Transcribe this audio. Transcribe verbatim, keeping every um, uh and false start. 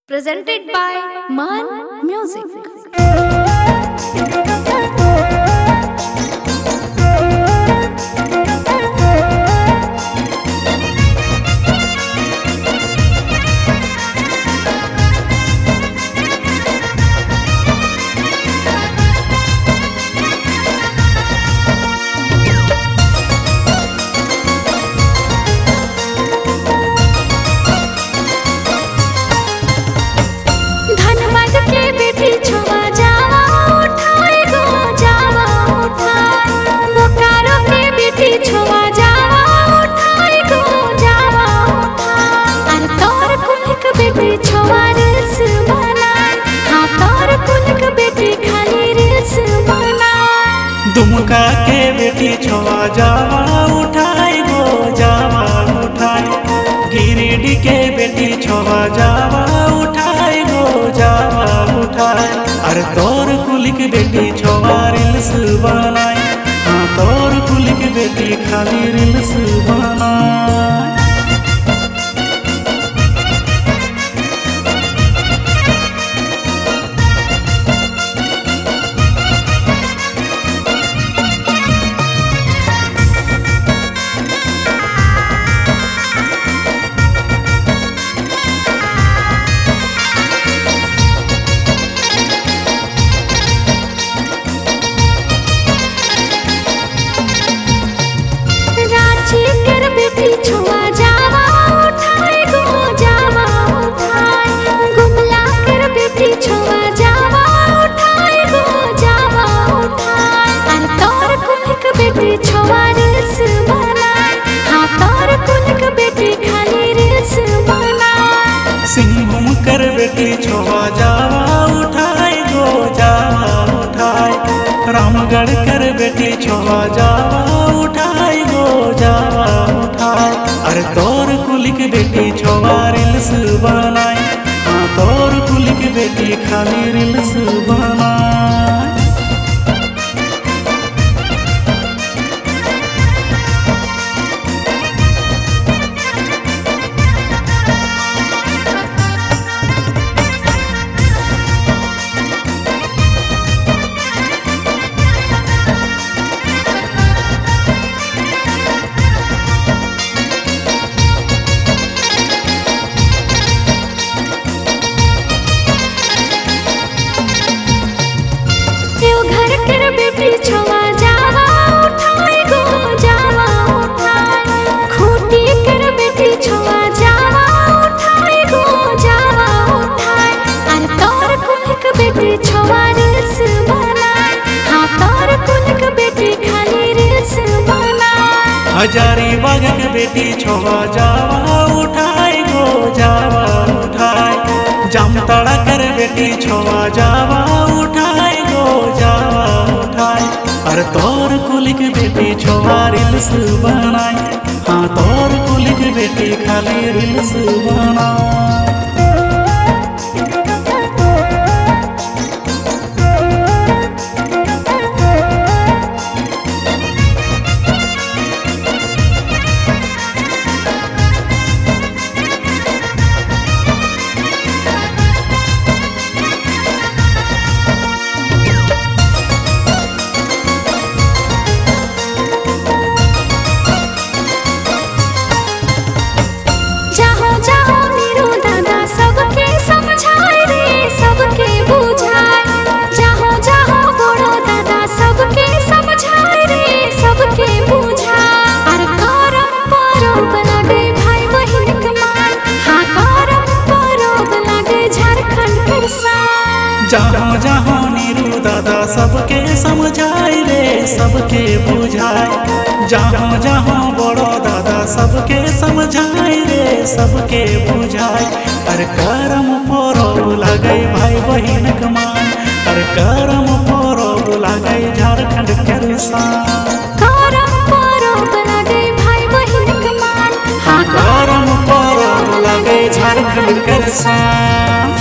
Presented by Man Music. Dumka के बेटी छोवा जावा उठाई गो जावा उठाई, गिरिडीह के बेटी छोवा जावा उठाई गो जावा उठाई। अरे तोर कुल की बेटी छोवा रील्स बनाई, हाँ तोर कुल की बेटी खाली रील्स बनाई। सिंघुम कर बेटी छोवा जावा उठाई गो जावा उठाई, रामगढ़ कर बेटी छोवा जावा उठाई गो जावा उठाई। अरे तोर कुल की बेटी छोवा रील्स बनाई, हाँ तोर कुल की बेटी खाली रील्स बनाई। हजारीबाग के बेटी छोवा जावा उठाई गो जावा उठाई, जामताड़ा कर बेटी छोवा जावा उठाई गो जावा उठाई। अरे तोर कुल की बेटी छोवा रील्स बनाई, हाँ तोर कुल की बेटी खाली रील्स बनाई। जहाँ जहाँ नीरू दादा सबके समझाई रे सबके बुझाई, जहाँ जहाँ बड़ो दादा सबके समझाई रे सबके बुझाई। अरे करम परब लगे भाई बहिन कमान, अरे करम परब लगे झारखंड के रिसान, करम परब लगे भाई बहिन कमान, हाँ करम परब लगे झारखंड के रिसान।